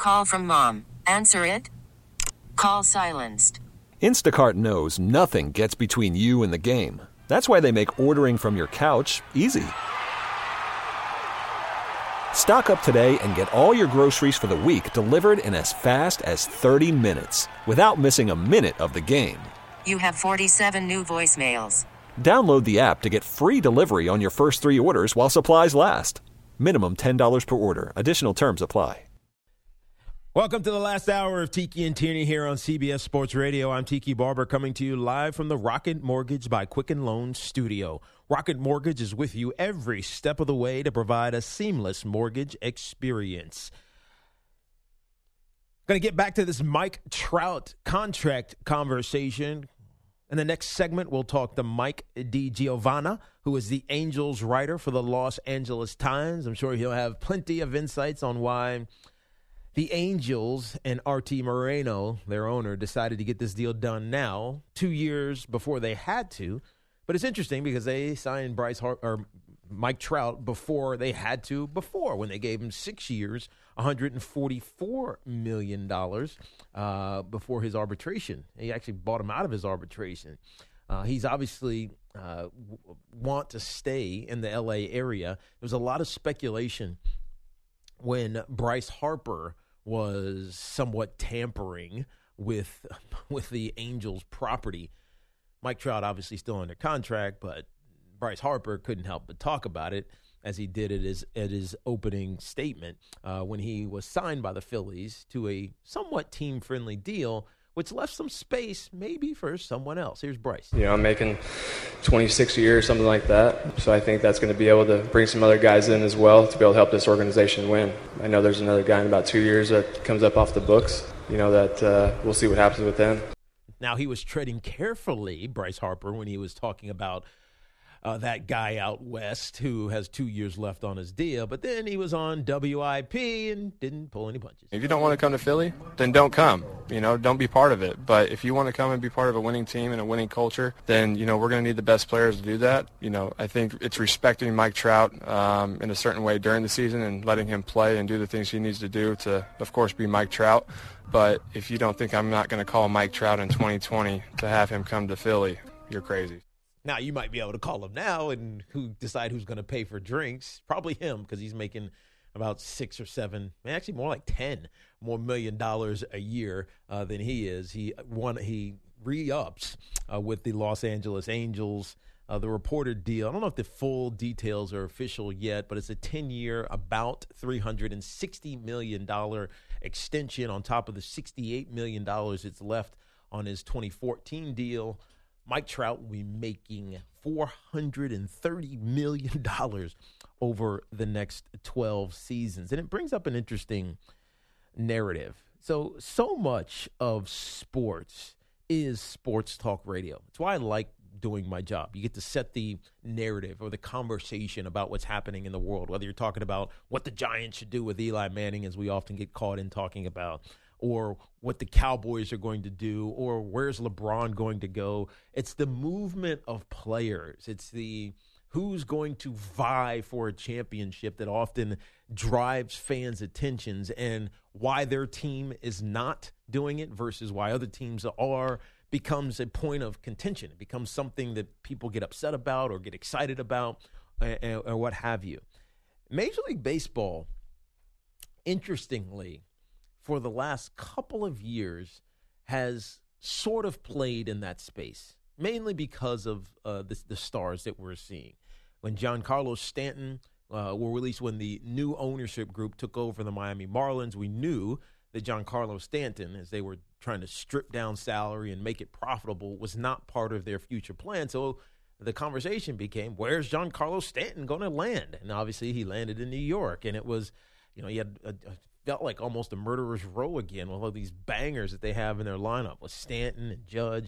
Call from mom. Answer it. Call silenced. Instacart knows nothing gets between you and the game. That's why they make ordering from your couch easy. Stock up today and get all your groceries for the week delivered in as fast as 30 minutes without missing a minute of the game. You have 47 new voicemails. Download the app to get free delivery on your first 3 orders while supplies last. Minimum $10 per order. Additional terms apply. Welcome to the last hour of Tiki and Tierney here on CBS Sports Radio. I'm Tiki Barber coming to you live from the Rocket Mortgage by Quicken Loans studio. Rocket Mortgage is with you every step of the way to provide a seamless mortgage experience. Going to get back to this Mike Trout contract conversation. In the next segment, we'll talk to Mike DiGiovanna, who is the Angels writer for the Los Angeles Times. I'm sure he'll have plenty of insights on why the Angels and Artie Moreno, their owner, decided to get this deal done now, 2 years before they had to. But it's interesting because they signed Mike Trout before they had to when they gave him 6 years, $144 million before his arbitration. He actually bought him out of his arbitration. He's obviously want to stay in the L.A. area. There was a lot of speculation when Bryce Harper was somewhat tampering with the Angels' property. Mike Trout obviously still under contract, but Bryce Harper couldn't help but talk about it, as he did at his opening statement when he was signed by the Phillies to a somewhat team-friendly deal, which left some space maybe for someone else. Here's Bryce. I'm making 26 a year, something like that. So I think that's going to be able to bring some other guys in as well to be able to help this organization win. I know there's another guy in about 2 years that comes up off the books, that we'll see what happens with them. Now, he was treading carefully, Bryce Harper, when he was talking about that guy out west who has 2 years left on his deal. But then he was on WIP and didn't pull any punches. If you don't want to come to Philly, then don't come. Don't be part of it. But if you want to come and be part of a winning team and a winning culture, then, we're going to need the best players to do that. I think it's respecting Mike Trout in a certain way during the season and letting him play and do the things he needs to do to, of course, be Mike Trout. But if you don't think I'm not going to call Mike Trout in 2020 to have him come to Philly, you're crazy. Now, you might be able to call him now and decide who's going to pay for drinks. Probably him, because he's making about 6 or 7, actually more like 10 more $1 million a year than he is. He re-ups with the Los Angeles Angels. The reported deal, I don't know if the full details are official yet, but it's a 10-year, about $360 million extension on top of the $68 million it's left on his 2014 deal. Mike Trout will be making $430 million over the next 12 seasons. And it brings up an interesting narrative. So much of sports is sports talk radio. It's why I like doing my job. You get to set the narrative or the conversation about what's happening in the world, whether you're talking about what the Giants should do with Eli Manning, as we often get caught in talking about, or what the Cowboys are going to do, or where's LeBron going to go. It's the movement of players. It's the who's going to vie for a championship that often drives fans' attentions, and why their team is not doing it versus why other teams are becomes a point of contention. It becomes something that people get upset about or get excited about or what have you. Major League Baseball, interestingly, for the last couple of years, has sort of played in that space, mainly because of the stars that we're seeing. When Giancarlo Stanton were released, when the new ownership group took over the Miami Marlins, we knew that Giancarlo Stanton, as they were trying to strip down salary and make it profitable, was not part of their future plan. So the conversation became, where's Giancarlo Stanton going to land? And obviously he landed in New York, and it was, he had felt like almost a murderer's row again with all these bangers that they have in their lineup with Stanton and Judge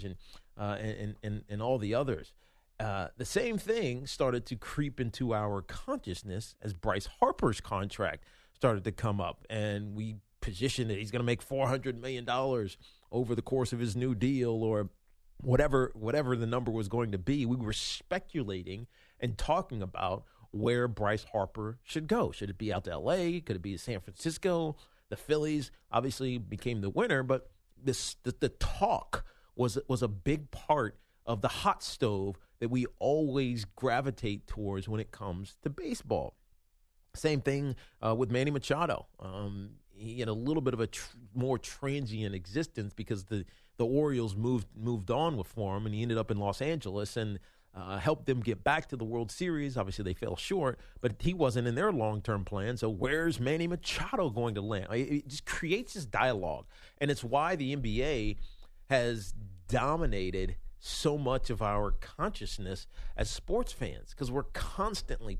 and all the others. The same thing started to creep into our consciousness as Bryce Harper's contract started to come up, and we positioned that he's going to make $400 million over the course of his new deal, or whatever the number was going to be. We were speculating and talking about where Bryce Harper should go. Should it be out to L.A.? Could it be San Francisco? The Phillies obviously became the winner, but the talk was a big part of the hot stove that we always gravitate towards when it comes to baseball. Same thing with Manny Machado. He had a little bit of a more transient existence because the Orioles moved on for him, and he ended up in Los Angeles and helped them get back to the World Series. Obviously, they fell short, but he wasn't in their long-term plan. So where's Manny Machado going to land? It just creates this dialogue, and it's why the NBA has dominated so much of our consciousness as sports fans, because we're constantly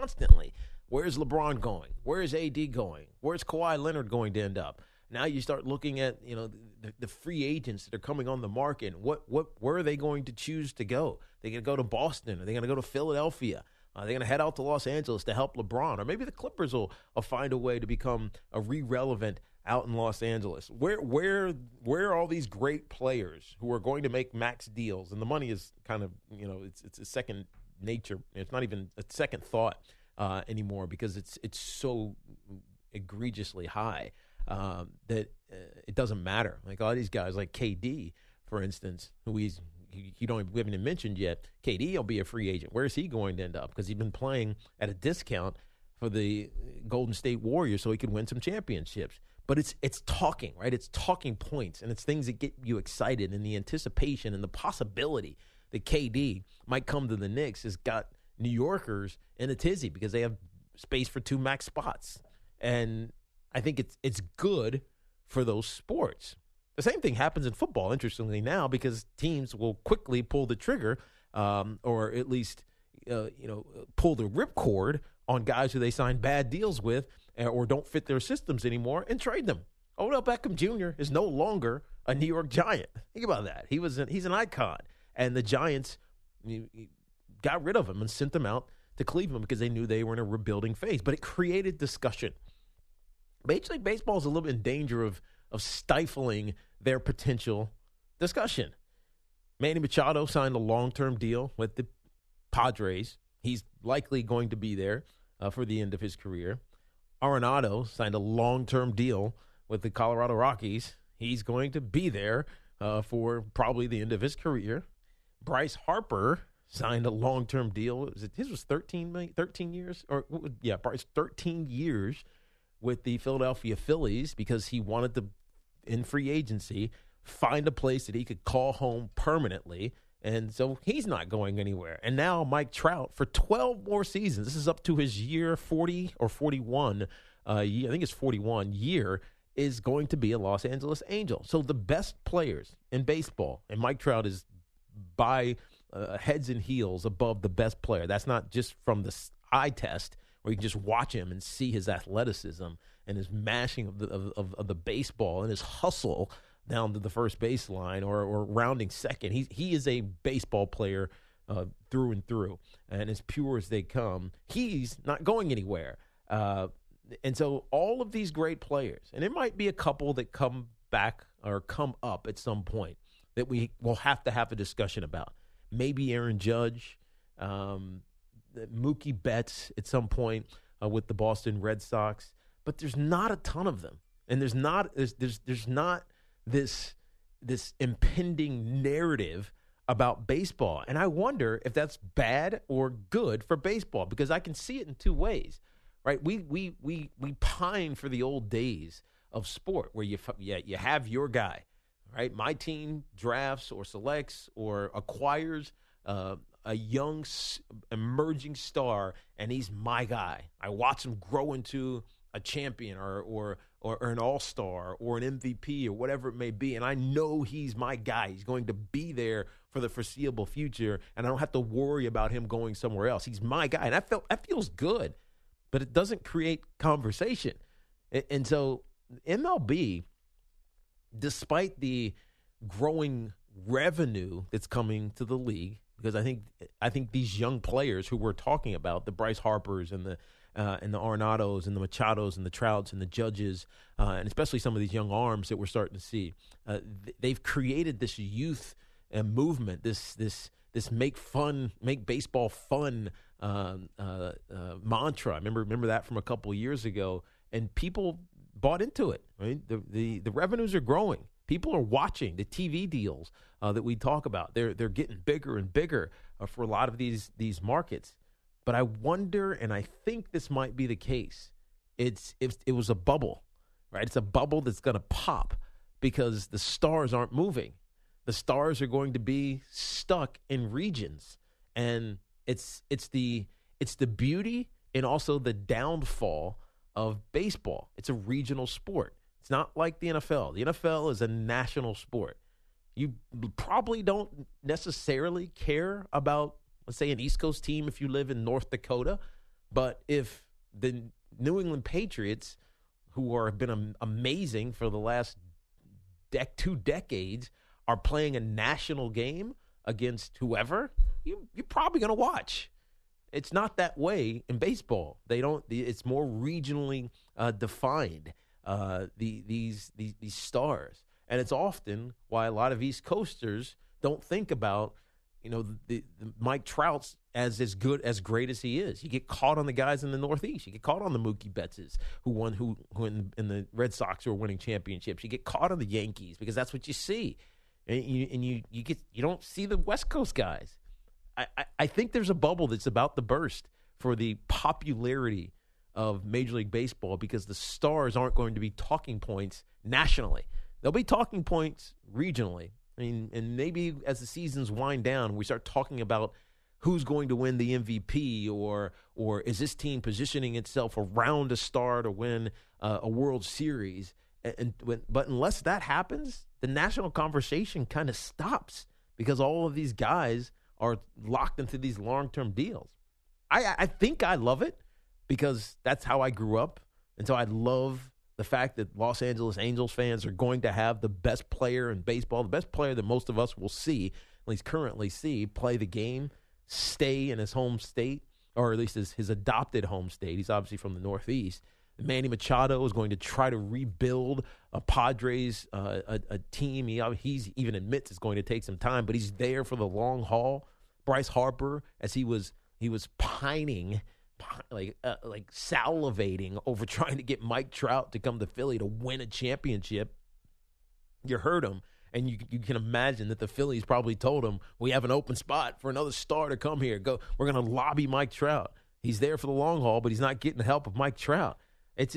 where's LeBron going? Where's AD going? Where's Kawhi Leonard going to end up? Now you start looking at the free agents that are coming on the market. Where are they going to choose to go? They're going to go to Boston? Are they going to go to Philadelphia? Are they going to head out to Los Angeles to help LeBron? Or maybe the Clippers will find a way to become irrelevant out in Los Angeles. Where are all these great players who are going to make max deals? And the money is kind of, it's a second nature. It's not even a second thought anymore because it's so egregiously high that it doesn't matter. Like all these guys, like KD, for instance, who we haven't even mentioned yet. KD will be a free agent. Where is he going to end up? Because he's been playing at a discount for the Golden State Warriors so he could win some championships. But it's talking, right? It's talking points, and it's things that get you excited, and the anticipation and the possibility that KD might come to the Knicks has got New Yorkers in a tizzy because they have space for 2 max spots. And I think it's good for those sports. The same thing happens in football, interestingly, now, because teams will quickly pull the trigger or at least pull the ripcord on guys who they sign bad deals with or don't fit their systems anymore and trade them. Odell Beckham Jr. is no longer a New York Giant. Think about that. He's an icon. And the Giants got rid of him and sent them out to Cleveland because they knew they were in a rebuilding phase. But it created discussion. Major League Baseball is a little bit in danger of stifling their potential discussion. Manny Machado signed a long-term deal with the Padres. He's likely going to be there for the end of his career. Arenado signed a long-term deal with the Colorado Rockies. He's going to be there for probably the end of his career. Bryce Harper signed a long-term deal. His was 13 years? Bryce, 13 years with the Philadelphia Phillies because he wanted to, in free agency, find a place that he could call home permanently. And so he's not going anywhere. And now Mike Trout, for 12 more seasons, this is up to his year 40 or 41, I think it's 41 year, is going to be a Los Angeles Angel. So the best players in baseball, and Mike Trout is by heads and heels above the best player. That's not just from the eye test, where you can just watch him and see his athleticism and his mashing of the baseball and his hustle down to the first baseline or rounding second. He is a baseball player through and through, and as pure as they come. He's not going anywhere. And so all of these great players, and it might be a couple that come back or come up at some point that we will have to have a discussion about. Maybe Aaron Judge, Mookie Betts at some point with the Boston Red Sox, but there's not a ton of them, and there's not this impending narrative about baseball. And I wonder if that's bad or good for baseball, because I can see it in two ways, right? We pine for the old days of sport where you have your guy, right? My team drafts or selects or acquires a young emerging star, and he's my guy. I watch him grow into a champion or an all-star or an MVP or whatever it may be, and I know he's my guy. He's going to be there for the foreseeable future, and I don't have to worry about him going somewhere else. He's my guy, and that feels good, but it doesn't create conversation. And so MLB, despite the growing revenue that's coming to the league, because I think these young players who we're talking about, the Bryce Harpers and the Arenados and the Machados and the Trouts and the Judges, and especially some of these young arms that we're starting to see, they've created this youth movement, this make baseball fun mantra. Remember that from a couple of years ago, and people bought into it. Right? The revenues are growing. People are watching the TV deals that we talk about. They're getting bigger and bigger for a lot of these markets. But I wonder, and I think this might be the case. It was a bubble, right? It's a bubble that's going to pop because the stars aren't moving. The stars are going to be stuck in regions, and it's the beauty and also the downfall of baseball. It's a regional sport. It's not like the NFL. The NFL is a national sport. You probably don't necessarily care about, let's say, an East Coast team if you live in North Dakota, but if the New England Patriots, who have been amazing for the last 2 decades, are playing a national game against whoever, you're probably going to watch. It's not that way in baseball. It's more regionally defined. These stars, and it's often why a lot of East Coasters don't think about the Mike Trout's as great as he is. You get caught on the guys in the Northeast. You get caught on the Mookie Bettses who in the Red Sox who are winning championships. You get caught on the Yankees because that's what you see, and you don't see the West Coast guys. I think there's a bubble that's about to burst for the popularity of Major League Baseball because the stars aren't going to be talking points nationally. They'll be talking points regionally. I mean, and maybe as the seasons wind down, we start talking about who's going to win the MVP or is this team positioning itself around a star to win a World Series. But unless that happens, the national conversation kind of stops because all of these guys are locked into these long-term deals. I think I love it, because that's how I grew up. And so I love the fact that Los Angeles Angels fans are going to have the best player in baseball, the best player that most of us will see, at least currently see, play the game, stay in his home state, or at least his adopted home state. He's obviously from the Northeast. Manny Machado is going to try to rebuild a Padres a team. He even admits it's going to take some time, but he's there for the long haul. Bryce Harper, as he was pining, like salivating over trying to get Mike Trout to come to Philly to win a championship. You heard him, and you can imagine that the Phillies probably told him, we have an open spot for another star to come here. Go, we're going to lobby Mike Trout. He's there for the long haul, but he's not getting the help of Mike Trout. It's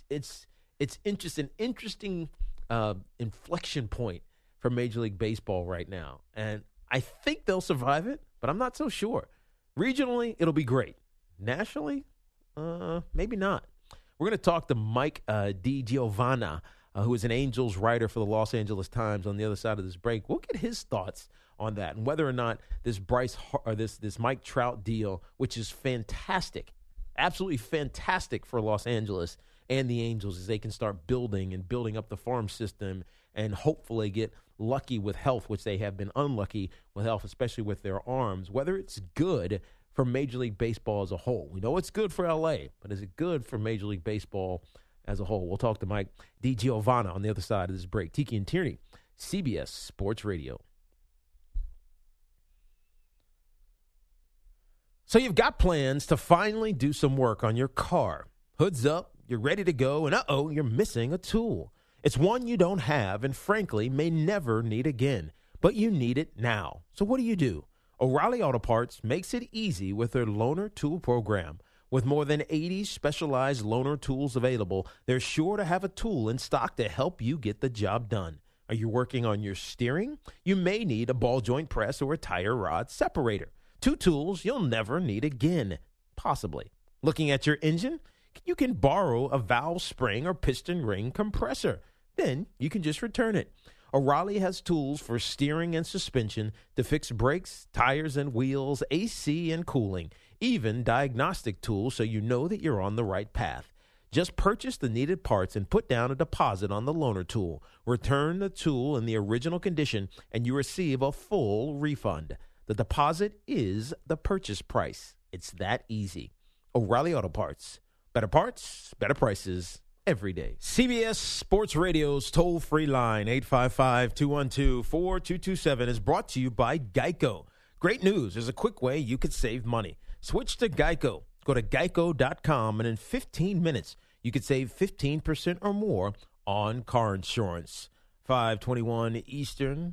an interesting inflection point for Major League Baseball right now, and I think they'll survive it, but I'm not so sure. Regionally, it'll be great. Nationally, maybe not. We're going to talk to Mike DiGiovanna, who is an Angels writer for the Los Angeles Times, on the other side of this break. We'll get his thoughts on that and whether or not this this Mike Trout deal, which is fantastic, absolutely fantastic for Los Angeles and the Angels, as they can start building up the farm system and hopefully get lucky with health, which they have been unlucky with health, especially with their arms, whether it's good for Major League Baseball as a whole. We know it's good for L.A., but is it good for Major League Baseball as a whole? We'll talk to Mike DiGiovanna on the other side of this break. Tiki and Tierney, CBS Sports Radio. So you've got plans to finally do some work on your car. Hood's up, you're ready to go, and you're missing a tool. It's one you don't have and, frankly, may never need again, but you need it now. So what do? O'Reilly Auto Parts makes it easy with their Loaner Tool program. With more than 80 specialized loaner tools available, they're sure to have a tool in stock to help you get the job done. Are you working on your steering? You may need a ball joint press or a tire rod separator. 2 tools you'll never need again, possibly. Looking at your engine? You can borrow a valve spring or piston ring compressor. Then you can just return it. O'Reilly has tools for steering and suspension to fix brakes, tires and wheels, AC and cooling, even diagnostic tools so you know that you're on the right path. Just purchase the needed parts and put down a deposit on the loaner tool. Return the tool in the original condition and you receive a full refund. The deposit is the purchase price. It's that easy. O'Reilly Auto Parts. Better parts, better prices every day. CBS Sports Radio's toll-free line, 855-212-4227, is brought to you by Geico. Great news. There's a quick way you could save money. Switch to Geico. Go to geico.com, and in 15 minutes, you could save 15% or more on car insurance. 5:21 Eastern,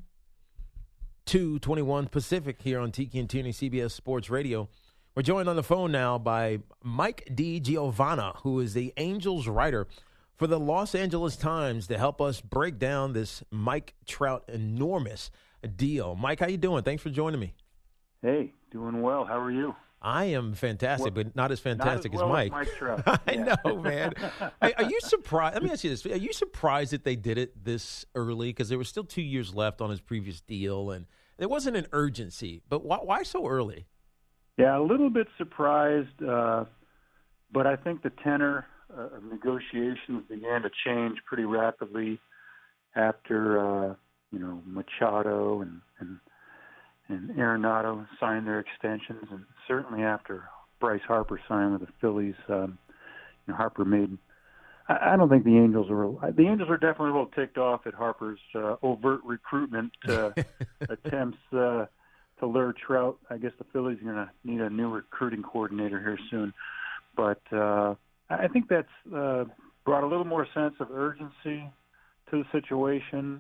2:21 Pacific here on Tiki and Tierney CBS Sports Radio. We're joined on the phone now by Mike DiGiovanna, who is the Angels writer for the Los Angeles Times, to help us break down this Mike Trout enormous deal. Mike, how you doing? Thanks for joining me. Hey, doing well. How are you? I am fantastic, but not as fantastic not as, well as Mike. Mike Trout. I know, man. Are you surprised? Let me ask you this. Are you surprised that they did it this early? Because there were still 2 years left on his previous deal, and there wasn't an urgency. But why so early? Yeah, a little bit surprised, but I think the tenor of negotiations began to change pretty rapidly after, Machado and Arenado signed their extensions, and certainly after Bryce Harper signed with the Phillies. Harper made. I don't think the Angels are definitely a little ticked off at Harper's overt recruitment attempts to lure Trout. I guess the Phillies are going to need a new recruiting coordinator here soon, but I think that's brought a little more sense of urgency to the situation.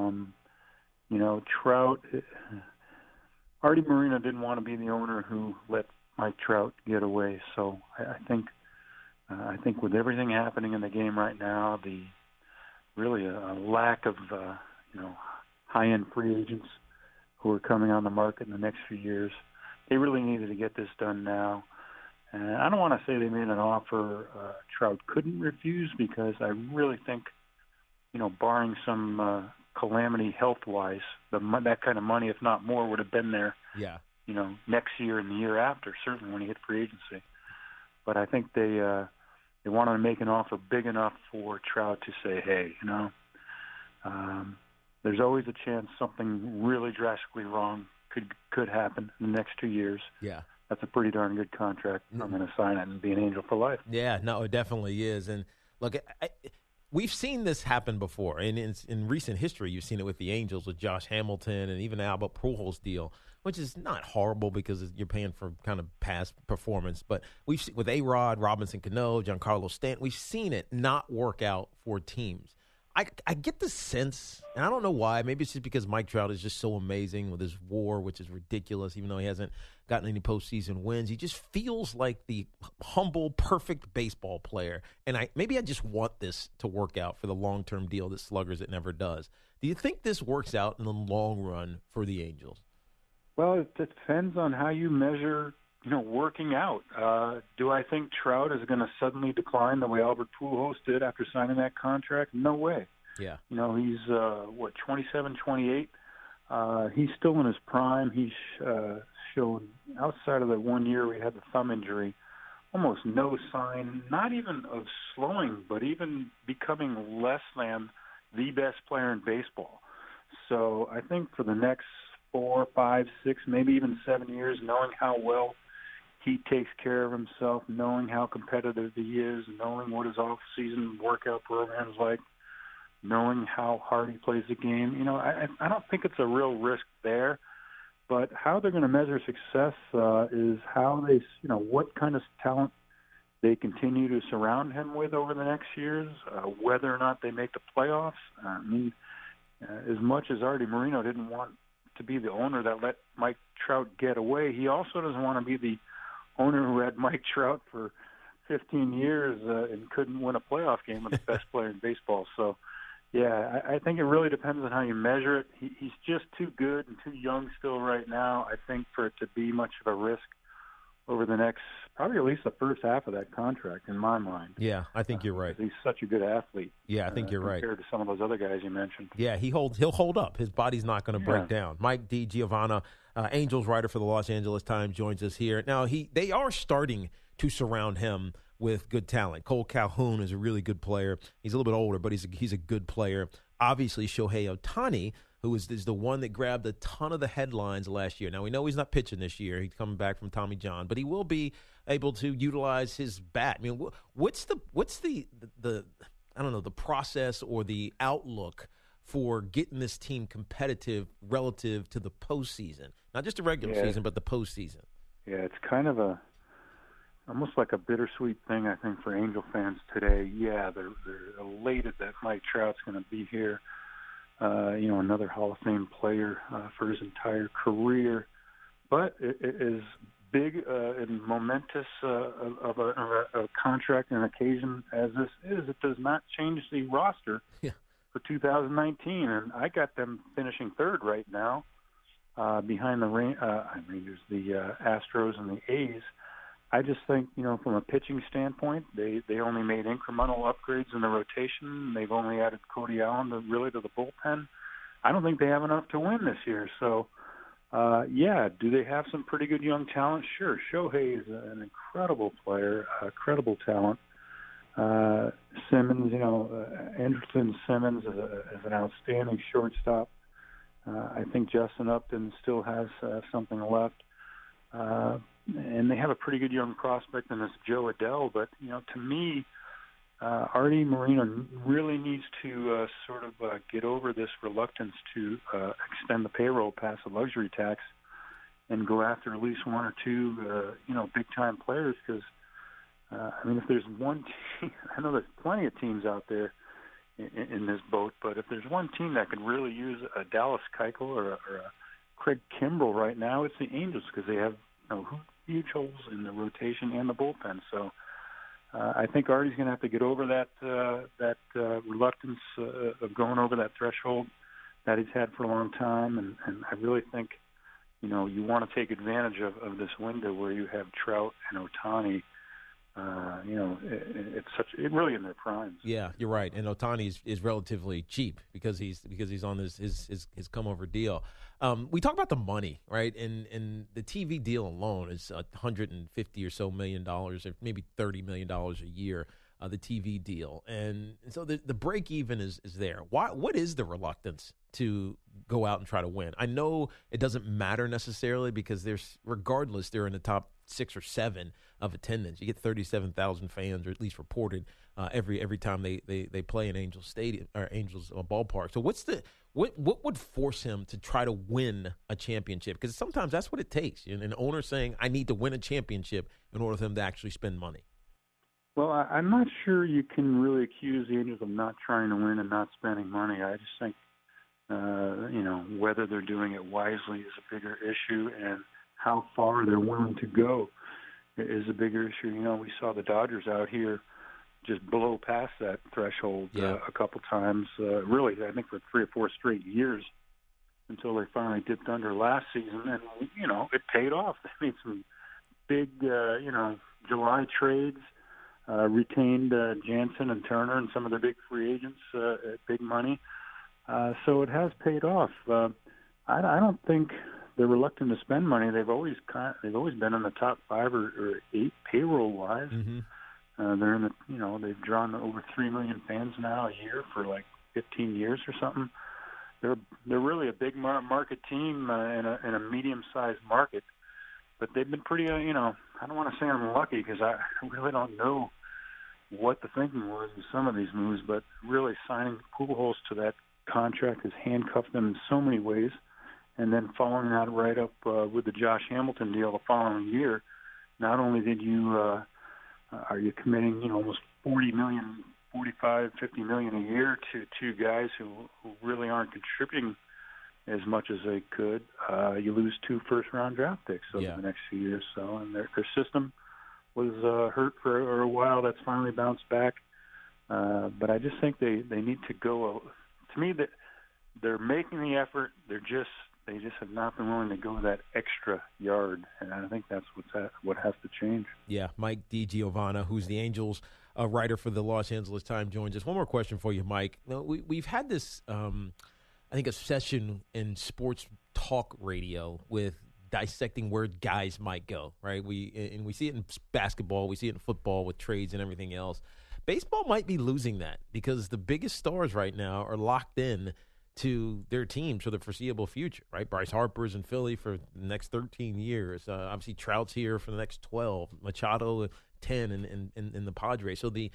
Trout. Artie Moreno didn't want to be the owner who let Mike Trout get away. So I think with everything happening in the game right now, the really a lack of high-end free agents who are coming on the market in the next few years, they really needed to get this done now. And I don't want to say they made an offer Trout couldn't refuse, because I really think, barring some calamity health-wise, that kind of money, if not more, would have been there. Yeah. Next year and the year after, certainly when he hit free agency. But I think they wanted to make an offer big enough for Trout to say, hey, there's always a chance something really drastically wrong could happen in the next 2 years. Yeah. That's a pretty darn good contract. I'm going to sign it and be an Angel for life. Yeah, no, it definitely is. And look, we've seen this happen before. And in recent history, you've seen it with the Angels, with Josh Hamilton, and even the Albert Pujols deal, which is not horrible because you're paying for kind of past performance. But we've with A-Rod, Robinson Cano, Giancarlo Stanton, we've seen it not work out for teams. I get the sense, and I don't know why, maybe it's just because Mike Trout is just so amazing with his WAR, which is ridiculous, even though he hasn't gotten any postseason wins. He just feels like the humble, perfect baseball player. And maybe I just want this to work out for the long-term deal that sluggers it never does. Do you think this works out in the long run for the Angels? Well, it depends on how you measure, working out. Do I think Trout is going to suddenly decline the way Albert Pujols did after signing that contract? No way. Yeah. He's, 27, 28. He's still in his prime. He's shown, outside of the 1 year we had the thumb injury, almost no sign, not even of slowing, but even becoming less than the best player in baseball. So I think for the next 4, 5, 6, maybe even 7 years, knowing how well he takes care of himself, knowing how competitive he is, knowing what his off-season workout program is like, knowing how hard he plays the game, I don't think it's a real risk there. But how they're going to measure success is how they, what kind of talent they continue to surround him with over the next years, whether or not they make the playoffs. As much as Artie Moreno didn't want to be the owner that let Mike Trout get away, he also doesn't want to be the owner who had Mike Trout for 15 years and couldn't win a playoff game with the best player in baseball. So, yeah, I think it really depends on how you measure it. He's just too good and too young still right now, I think, for it to be much of a risk over the next, probably at least the first half of that contract, in my mind. Yeah, I think you're right. He's such a good athlete. Yeah, I think you're right. Compared to some of those other guys you mentioned. Yeah, he'll hold up. His body's not going to break down. Mike DiGiovanna, Angels writer for the Los Angeles Times, joins us here. Now, they are starting to surround him with good talent. Cole Calhoun is a really good player. He's a little bit older, but he's a good player. Obviously, Shohei Ohtani, who is the one that grabbed a ton of the headlines last year. Now, we know he's not pitching this year. He's coming back from Tommy John, but he will be able to utilize his bat. I mean, what's the I don't know, the process or the outlook for getting this team competitive relative to the postseason? Not just the regular season, but the postseason. Yeah, it's kind of a almost like a bittersweet thing, I think, for Angel fans today. Yeah, they're elated that Mike Trout's going to be here. Another Hall of Fame player for his entire career. But it is big and momentous of a contract and occasion as this is. It does not change the roster for 2019, and I got them finishing third right now behind the Rangers, the Astros, and the A's. I just think, from a pitching standpoint, they only made incremental upgrades in the rotation. They've only added Cody Allen to the bullpen. I don't think they have enough to win this year. So, do they have some pretty good young talent? Sure. Shohei is an incredible player, credible talent. Simmons, Andrelton Simmons is an outstanding shortstop. I think Justin Upton still has something left. And they have a pretty good young prospect in this Joe Adell. But, to me, Artie Moreno really needs to get over this reluctance to extend the payroll past the luxury tax and go after at least one or two, big-time players. Because, if there's one team, I know there's plenty of teams out there in this boat, but if there's one team that could really use a Dallas Keuchel or a Craig Kimbrell right now, it's the Angels, because they have huge holes in the rotation and the bullpen. So I think Artie's going to have to get over that reluctance of going over that threshold that he's had for a long time. And I really think, you want to take advantage of this window where you have Trout and Ohtani. It's really in their primes. Yeah, you're right. And Ohtani is relatively cheap because he's on his come over deal. We talk about the money, right? And the TV deal alone is $150 or so million, or maybe $30 million a year. The TV deal, and so the break even is there. What is the reluctance to go out and try to win? I know it doesn't matter necessarily because they're in the top 6 or 7 of attendance. You get 37,000 fans, or at least reported every time they play in Angels Stadium or Angels ballpark. So what would force him to try to win a championship? Because sometimes that's what it takes. An owner saying, "I need to win a championship" in order for them to actually spend money. Well, I'm not sure you can really accuse the Angels of not trying to win and not spending money. I just think, whether they're doing it wisely is a bigger issue, and how far they're willing to go is a bigger issue. We saw the Dodgers out here just blow past that threshold a couple times, really, I think for 3 or 4 straight years until they finally dipped under last season. And, it paid off. They made some big, July trades. Retained Jansen and Turner and some of the big free agents at big money. So it has paid off. I don't think they're reluctant to spend money. They've always been in the top 5 or 8 payroll wise. Mm-hmm. They're in the they've drawn over 3 million fans now a year for like 15 years or something. They're really a big market team in a medium sized market. But they've been pretty, I don't want to say unlucky because I really don't know what the thinking was in some of these moves, but really signing Pujols to that contract has handcuffed them in so many ways. And then following that right up with the Josh Hamilton deal the following year, not only did you are you committing, almost $40 million, $45, $50 million a year to 2 guys who really aren't contributing as much as they could. You lose 2 first-round draft picks over the next few years. So, and their system was hurt for a while. That's finally bounced back. But I just think they need to go. To me, that they're making the effort. They just have not been willing to go that extra yard, and I think that's what has to change. Yeah, Mike DiGiovanna, who's the Angels writer for the Los Angeles Times, joins us. One more question for you, Mike. Now, we've had this. I think a session in sports talk radio with dissecting where guys might go, right? We see it in basketball, we see it in football with trades and everything else. Baseball might be losing that because the biggest stars right now are locked in to their teams for the foreseeable future, right? Bryce Harper's in Philly for the next 13 years. Obviously, Trout's here for the next 12. Machado 10 in the Padres. So the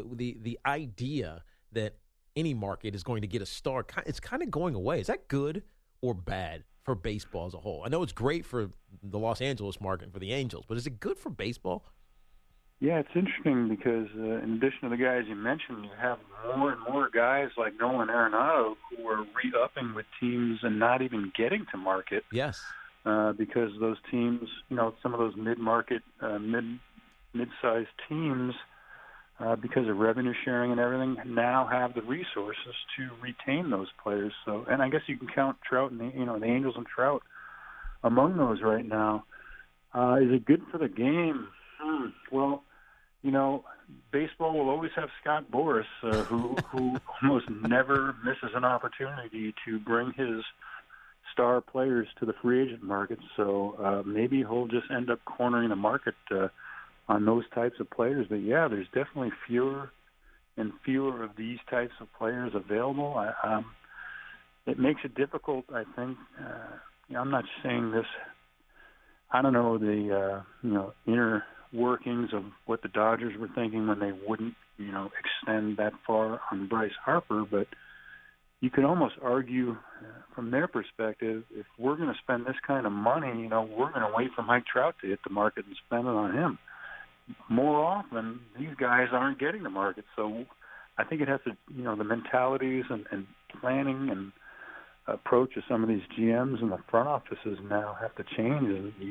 idea that any market is going to get a star, it's kind of going away. Is that good or bad for baseball as a whole? I know it's great for the Los Angeles market and for the Angels, but is it good for baseball? Yeah, it's interesting because in addition to the guys you mentioned, you have more and more guys like Nolan Arenado who are re-upping with teams and not even getting to market. Yes. Because those teams, some of those mid-market, mid-sized teams, because of revenue sharing and everything, now have the resources to retain those players. So, and I guess you can count Trout and the Angels and Trout among those right now. Is it good for the game? Well, baseball will always have Scott Boras, who almost never misses an opportunity to bring his star players to the free agent market. So maybe he'll just end up cornering the market on those types of players. But yeah, there's definitely fewer and fewer of these types of players available. It makes it difficult, I think. I'm not saying this. I don't know the inner workings of what the Dodgers were thinking when they wouldn't extend that far on Bryce Harper, but you could almost argue from their perspective, if we're going to spend this kind of money, we're going to wait for Mike Trout to hit the market and spend it on him. More often, these guys aren't getting the market, so I think it has to, the mentalities and planning and approach of some of these GMs and the front offices now have to change, and you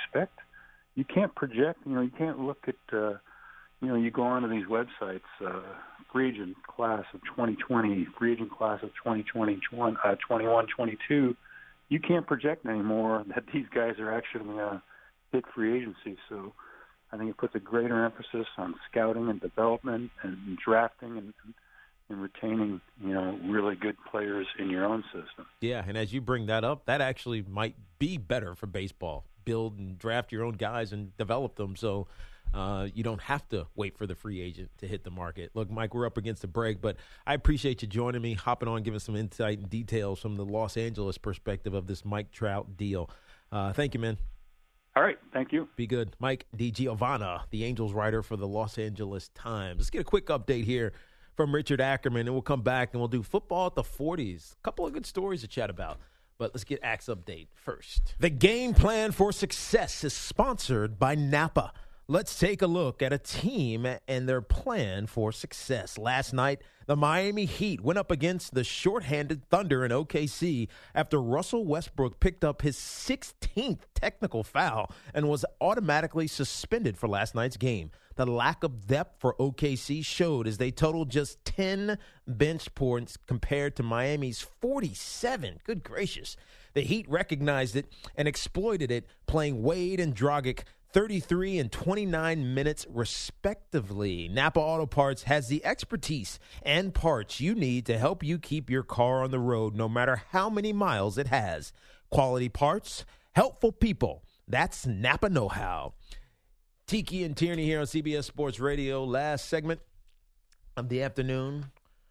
can't project, you can't look at, you go onto these websites, free agent class of 2020, free agent class of 2021, 21, 22. You can't project anymore that these guys are actually going to hit free agency. So I think it puts a greater emphasis on scouting and development and drafting and retaining, really good players in your own system. Yeah, and as you bring that up, that actually might be better for baseball. Build and draft your own guys and develop them so you don't have to wait for the free agent to hit the market. Look, Mike, we're up against the break, but I appreciate you joining me, hopping on, giving some insight and details from the Los Angeles perspective of this Mike Trout deal. Thank you, man. All right, thank you. Be good. Mike DiGiovanna, the Angels writer for the Los Angeles Times. Let's get a quick update here from Richard Ackerman, and we'll come back and we'll do football at the 40s. A couple of good stories to chat about. But let's get Axe Update first. The Game Plan for Success is sponsored by Napa. Let's take a look at a team and their plan for success. Last night, the Miami Heat went up against the shorthanded Thunder in OKC after Russell Westbrook picked up his 16th technical foul and was automatically suspended for last night's game. The lack of depth for OKC showed as they totaled just 10 bench points compared to Miami's 47. Good gracious. The Heat recognized it and exploited it, playing Wade and Dragic 33 and 29 minutes respectively. Napa Auto Parts has the expertise and parts you need to help you keep your car on the road no matter how many miles it has. Quality parts, helpful people. That's Napa know-how. Tiki and Tierney here on CBS Sports Radio. Last segment of the afternoon.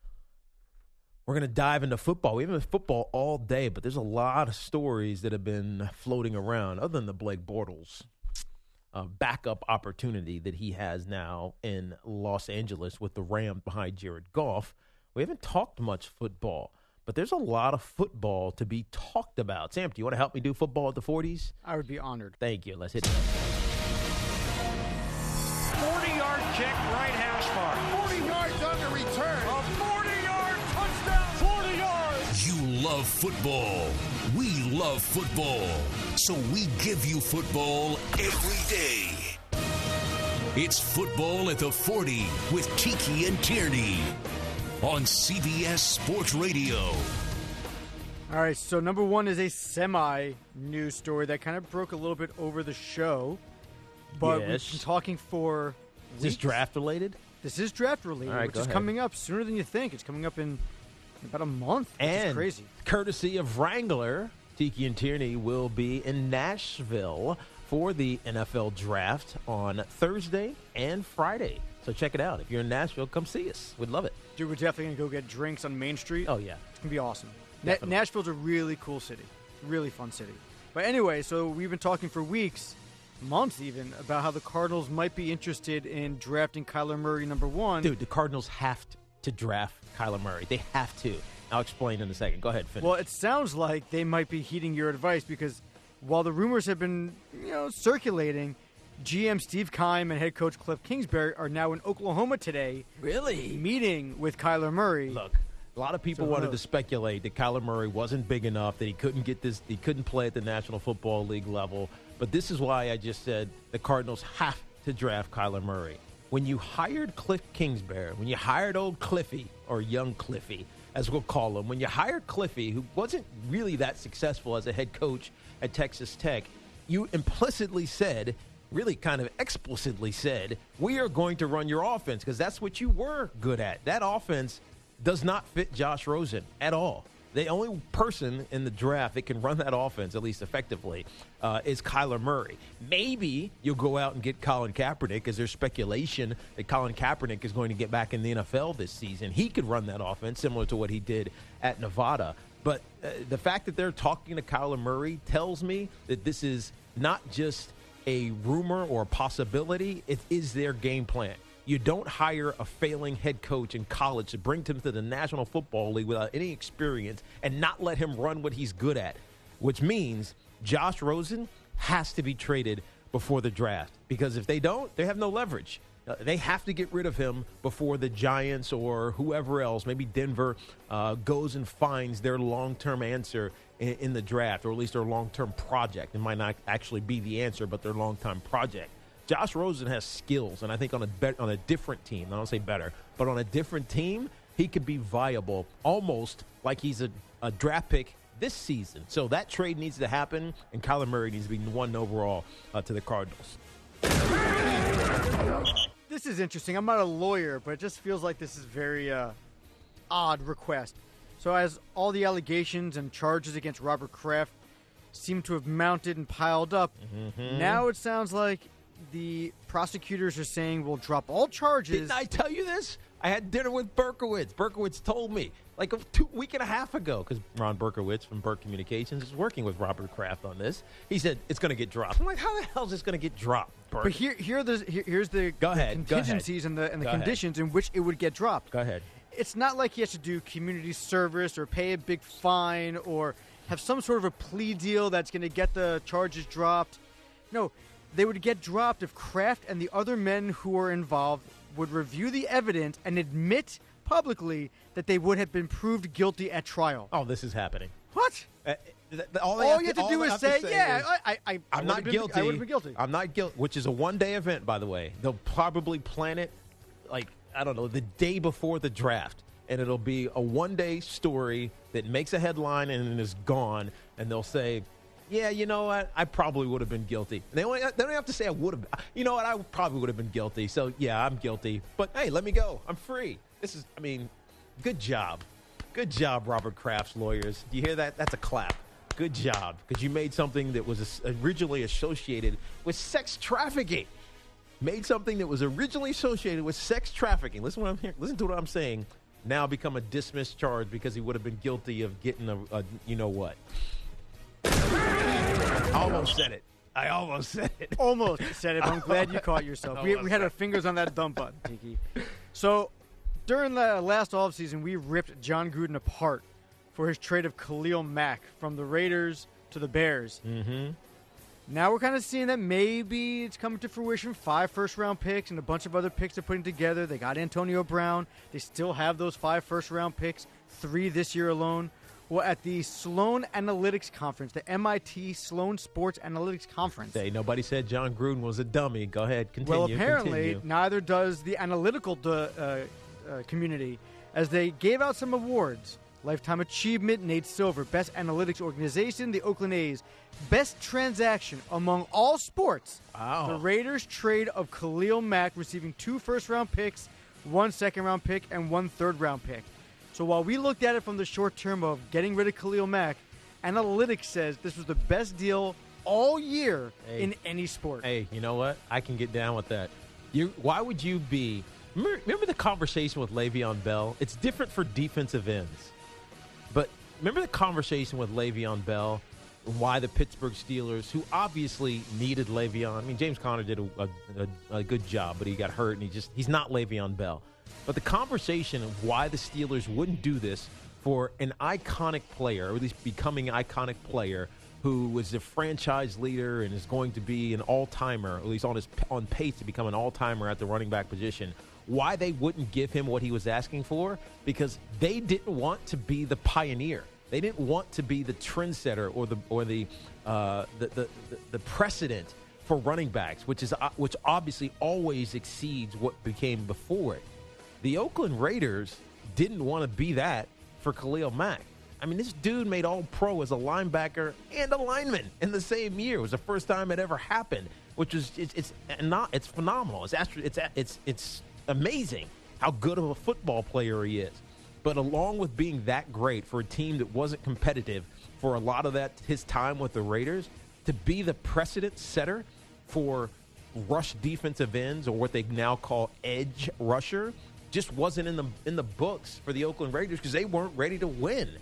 We're going to dive into football. We haven't been football all day, but there's a lot of stories that have been floating around other than the Blake Bortles backup opportunity that he has now in Los Angeles with the Rams behind Jared Goff. We haven't talked much football, but there's a lot of football to be talked about. Sam, do you want to help me do football at the 40s? I would be honored. Thank you. Let's hit it. 40-yard kick, right hash mark. 40 yards on the return. A 40-yard touchdown. 40 yards. You love football. We love football. So we give you football every day. It's Football at the 40 with Tiki and Tierney on CBS Sports Radio. All right, so number one is a semi-news story that kind of broke a little bit over the show. But Yes. we've been talking for Is this weeks. draft related? This is draft related, All right, which go is ahead. coming up sooner than you think. It's coming up in about a month, which is And crazy. courtesy of Wrangler, Tiki and Tierney will be in Nashville for the NFL draft on Thursday and Friday. So check it out. If you're in Nashville, come see us. We'd love it. Dude, we're definitely going to go get drinks on Main Street. Oh, yeah. It's going to be awesome. Definitely. Nashville's a really cool city. Really fun city. But anyway, so we've been talking for weeks, months even, about how the Cardinals might be interested in drafting Kyler Murray number one. Dude, the Cardinals have to draft Kyler Murray. They have to. I'll explain in a second. Go ahead, finish. Well, it sounds like they might be heeding your advice because while the rumors have been, circulating, GM Steve Keim and head coach Cliff Kingsbury are now in Oklahoma today. Really? Meeting with Kyler Murray. Look, a lot of people wanted to speculate that Kyler Murray wasn't big enough, that he couldn't play at the National Football League level. But this is why I just said the Cardinals have to draft Kyler Murray. When you hired Cliff Kingsbury, when you hired old Cliffy, or young Cliffy, as we'll call him, when you hired Cliffy, who wasn't really that successful as a head coach at Texas Tech, you implicitly said, really kind of explicitly said, we are going to run your offense because that's what you were good at. That offense does not fit Josh Rosen at all. The only person in the draft that can run that offense, at least effectively, is Kyler Murray. Maybe you'll go out and get Colin Kaepernick, because there's speculation that Colin Kaepernick is going to get back in the NFL this season. He could run that offense similar to what he did at Nevada. But the fact that they're talking to Kyler Murray tells me that this is not just a rumor or a possibility. It is their game plan. You don't hire a failing head coach in college to bring him to the National Football League without any experience and not let him run what he's good at, which means Josh Rosen has to be traded before the draft, because if they don't, they have no leverage. They have to get rid of him before the Giants or whoever else, maybe Denver, goes and finds their long-term answer in the draft, or at least their long-term project. It might not actually be the answer, but their long-term project. Josh Rosen has skills, and I think on a different team, I don't say better, but on a different team, he could be viable almost like he's a draft pick this season. So that trade needs to happen, and Kyler Murray needs to be 1 overall to the Cardinals. This is interesting. I'm not a lawyer, but it just feels like this is very odd request. So as all the allegations and charges against Robert Kraft seem to have mounted and piled up, now it sounds like the prosecutors are saying we'll drop all charges. Didn't I tell you this? I had dinner with Berkowitz. Berkowitz told me like a week and a half ago, because Ron Berkowitz from Burke Communications is working with Robert Kraft on this. He said it's going to get dropped. I'm like, how the hell is this going to get dropped, Burke? But here's the contingencies and the conditions in which it would get dropped. Go ahead. It's not like he has to do community service or pay a big fine or have some sort of a plea deal that's going to get the charges dropped. No, they would get dropped if Kraft and the other men who are involved would review the evidence and admit publicly that they would have been proved guilty at trial. Oh, this is happening. What? All you have to do is say, I'm not guilty. I would have been guilty. I'm not guilty, which is a one-day event, by the way. They'll probably plan it, like, I don't know, the day before the draft. And it'll be a one-day story that makes a headline and is gone. And they'll say, yeah, you know what? I probably would have been guilty. They don't have to say I would have. You know what? I probably would have been guilty. So, yeah, I'm guilty. But, hey, let me go. I'm free. Good job. Good job, Robert Kraft's lawyers. Do you hear that? That's a clap. Good job. Because you made something that was originally associated with sex trafficking. Listen to what I'm saying. Now become a dismissed charge because he would have been guilty of getting a you know what. I almost said it. Almost said it, but I'm glad you caught yourself. We had our fingers on that dump button, Tiki. So, during the last offseason, we ripped John Gruden apart for his trade of Khalil Mack from the Raiders to the Bears. Mm-hmm. Now we're kind of seeing that maybe it's coming to fruition. 5 first-round picks and a bunch of other picks they're putting together. They got Antonio Brown. They still have those 5 first-round picks, 3 this year alone. Well, at the Sloan Analytics Conference, the MIT Sloan Sports Analytics Conference. Hey, nobody said John Gruden was a dummy. Go ahead, continue. Well, apparently, neither does the analytical community, as they gave out some awards. Lifetime Achievement, Nate Silver, Best Analytics Organization, the Oakland A's, Best Transaction among all sports. Wow. The Raiders trade of Khalil Mack, receiving 2 first-round picks, 1 second-round pick, and 1 third-round pick. So while we looked at it from the short term of getting rid of Khalil Mack, analytics says this was the best deal all year in any sport. Hey, you know what? I can get down with that. Why would you be... Remember the conversation with Le'Veon Bell? It's different for defensive ends. But remember the conversation with Le'Veon Bell? Why the Pittsburgh Steelers, who obviously needed Le'Veon... I mean, James Conner did a good job, but he got hurt, and he's not Le'Veon Bell. But the conversation of why the Steelers wouldn't do this for an iconic player, or at least becoming an iconic player, who was the franchise leader and is going to be an all-timer, at least on pace to become an all-timer at the running back position, why they wouldn't give him what he was asking for? Because they didn't want to be the pioneer. They didn't want to be the trendsetter or the precedent for running backs, which obviously always exceeds what became before it. The Oakland Raiders didn't want to be that for Khalil Mack. I mean, this dude made All-Pro as a linebacker and a lineman in the same year. It was the first time it ever happened, which is it's phenomenal. It's amazing how good of a football player he is. But along with being that great for a team that wasn't competitive for a lot of his time with the Raiders, to be the precedent setter for rush defensive ends, or what they now call edge rusher, just wasn't in the books for the Oakland Raiders because they weren't ready to win.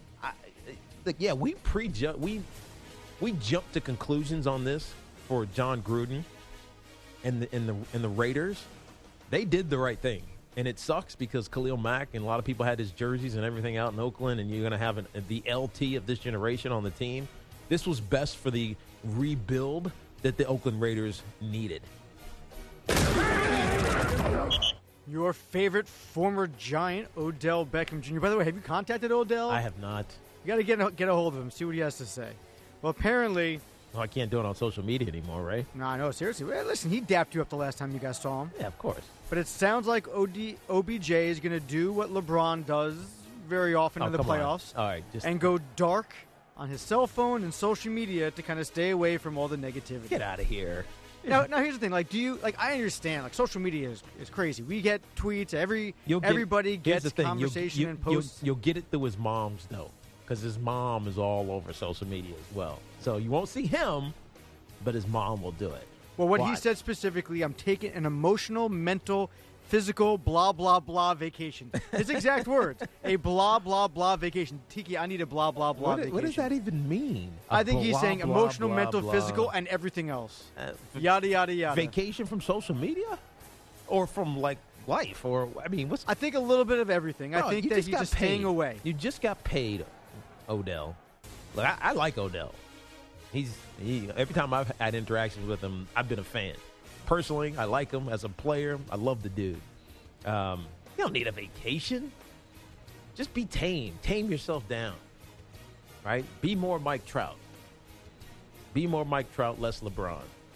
We jumped to conclusions on this for John Gruden and the Raiders. They did the right thing. And it sucks because Khalil Mack and a lot of people had his jerseys and everything out in Oakland, and you're going to have the LT of this generation on the team. This was best for the rebuild that the Oakland Raiders needed. Your favorite former Giant, Odell Beckham Jr. By the way, have you contacted Odell? I have not. You got to get a hold of him, see what he has to say. Well, apparently... Well, I can't do it on social media anymore, right? No, no, seriously. Well, listen, he dapped you up the last time you guys saw him. Yeah, of course. But it sounds like OBJ is going to do what LeBron does very often in the playoffs. All right, and go dark on his cell phone and social media to kind of stay away from all the negativity. Get out of here. Now, here's the thing. I understand. Social media is crazy. We get tweets. Everybody gets conversation and posts. You'll get it through his mom's, though, because his mom is all over social media as well. So you won't see him, but his mom will do it. Well, what he said specifically, I'm taking an emotional, mental, physical, blah, blah, blah vacation. His exact words, a blah, blah, blah vacation. Tiki, I need a blah, blah, blah vacation. What does that even mean? I think he's saying emotional, mental, physical, and everything else. Yada, yada, yada. Vacation from social media? Or from, life? Or, I think a little bit of everything. I think that he's just staying away. You just got paid, Odell. Look, I like Odell. Every time I've had interactions with him, I've been a fan. Personally, I like him as a player. I love the dude. You don't need a vacation. Just be tame. Tame yourself down. Right? Be more Mike Trout. Be more Mike Trout, less LeBron.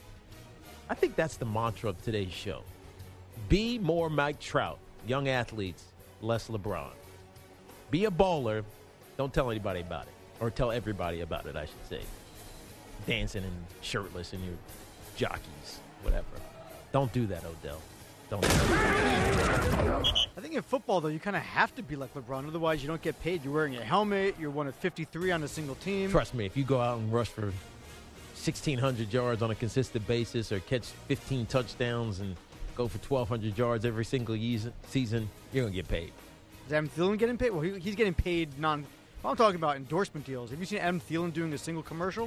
I think that's the mantra of today's show. Be more Mike Trout, young athletes, less LeBron. Be a baller. Don't tell anybody about it. Or tell everybody about it, I should say. Dancing and shirtless in your jockeys, whatever. Don't do that, Odell. Don't do that. I think in football, though, you kind of have to be like LeBron. Otherwise, you don't get paid. You're wearing a helmet. You're one of 53 on a single team. Trust me, if you go out and rush for 1,600 yards on a consistent basis or catch 15 touchdowns and go for 1,200 yards every single season, you're going to get paid. Is Adam Thielen getting paid? Well, he's getting paid I'm talking about endorsement deals. Have you seen Adam Thielen doing a single commercial?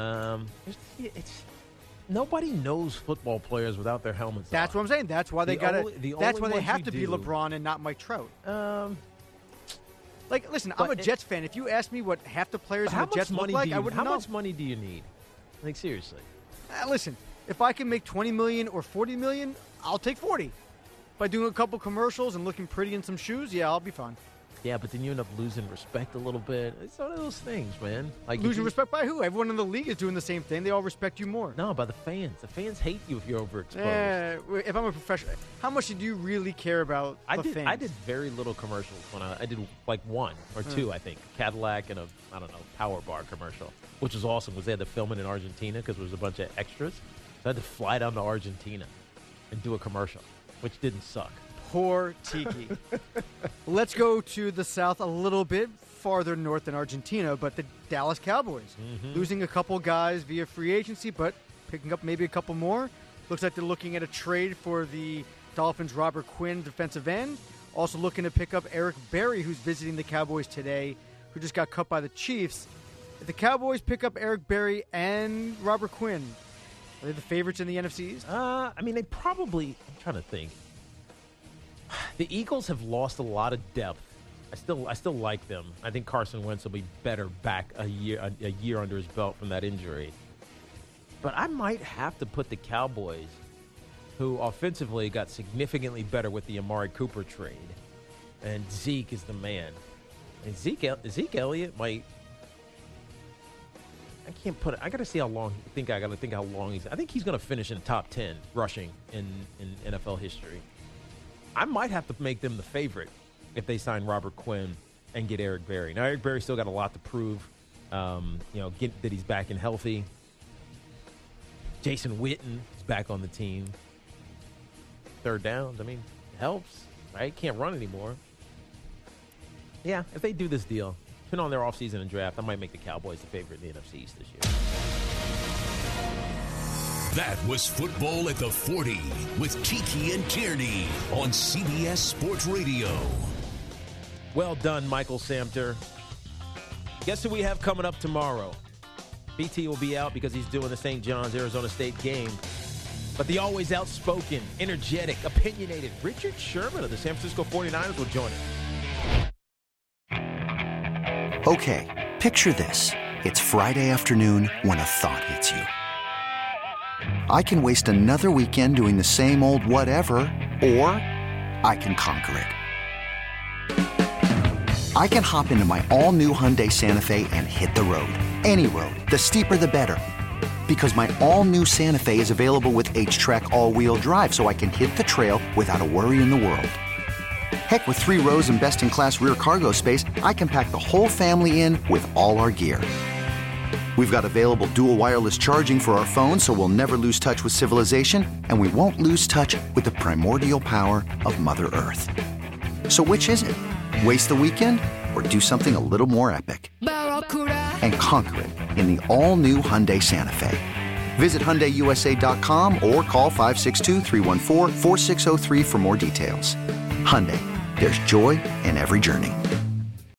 Nobody knows football players without their helmets on. That's what I'm saying. That's why they That's why they have to be LeBron and not Mike Trout. Listen, I'm a Jets fan. If you ask me what half the players in the Jets look like, I wouldn't know. How much money do you need? Seriously. Listen, if I can make $20 million or $40 million, I'll take 40. By doing a couple commercials and looking pretty in some shoes, yeah, I'll be fine. Yeah, but then you end up losing respect a little bit. It's one of those things, man. Losing respect by who? Everyone in the league is doing the same thing. They all respect you more. No, by the fans. The fans hate you if you're overexposed. If I'm a professional, how much did you really care about the fans? I did very little commercials when I did one or two, I think. Cadillac and a Power Bar commercial, which was awesome because they had to film it in Argentina because there was a bunch of extras. So I had to fly down to Argentina and do a commercial, which didn't suck. Poor Tiki. Let's go to the south a little bit farther north than Argentina, but the Dallas Cowboys. Losing a couple guys via free agency, but picking up maybe a couple more. Looks like they're looking at a trade for the Dolphins' Robert Quinn defensive end. Also looking to pick up Eric Berry, who's visiting the Cowboys today, who just got cut by the Chiefs. If the Cowboys pick up Eric Berry and Robert Quinn, are they the favorites in the NFC East? They probably – I'm trying to think. The Eagles have lost a lot of depth I still like them. I think Carson Wentz will be better back a year under his belt from that injury. But I might have to put the Cowboys, who offensively got significantly better with the Amari Cooper trade, and Zeke is the man. And Zeke Elliott might. I can't put it. I got to see how long. I got to think how long he's. I think he's going to finish in top 10 rushing in NFL history. I might have to make them the favorite if they sign Robert Quinn and get Eric Berry. Now, Eric Berry still got a lot to prove. Get that he's back and healthy. Jason Witten is back on the team. Third downs, it helps, right? Can't run anymore. Yeah, if they do this deal, depending on their offseason and draft, I might make the Cowboys the favorite in the NFC East this year. That was Football at the 40 with Kiki and Tierney on CBS Sports Radio. Well done, Michael Samter. Guess who we have coming up tomorrow? BT will be out because he's doing the St. John's Arizona State game. But the always outspoken, energetic, opinionated Richard Sherman of the San Francisco 49ers will join us. Okay, picture this. It's Friday afternoon when a thought hits you. I can waste another weekend doing the same old whatever, or I can conquer it. I can hop into my all-new Hyundai Santa Fe and hit the road. Any road. The steeper, the better. Because my all-new Santa Fe is available with H-Track all-wheel drive, so I can hit the trail without a worry in the world. Heck, with 3 rows and best-in-class rear cargo space, I can pack the whole family in with all our gear. We've got available dual wireless charging for our phones, so we'll never lose touch with civilization, and we won't lose touch with the primordial power of Mother Earth. So which is it? Waste the weekend or do something a little more epic? And conquer it in the all-new Hyundai Santa Fe. Visit HyundaiUSA.com or call 562-314-4603 for more details. Hyundai, there's joy in every journey.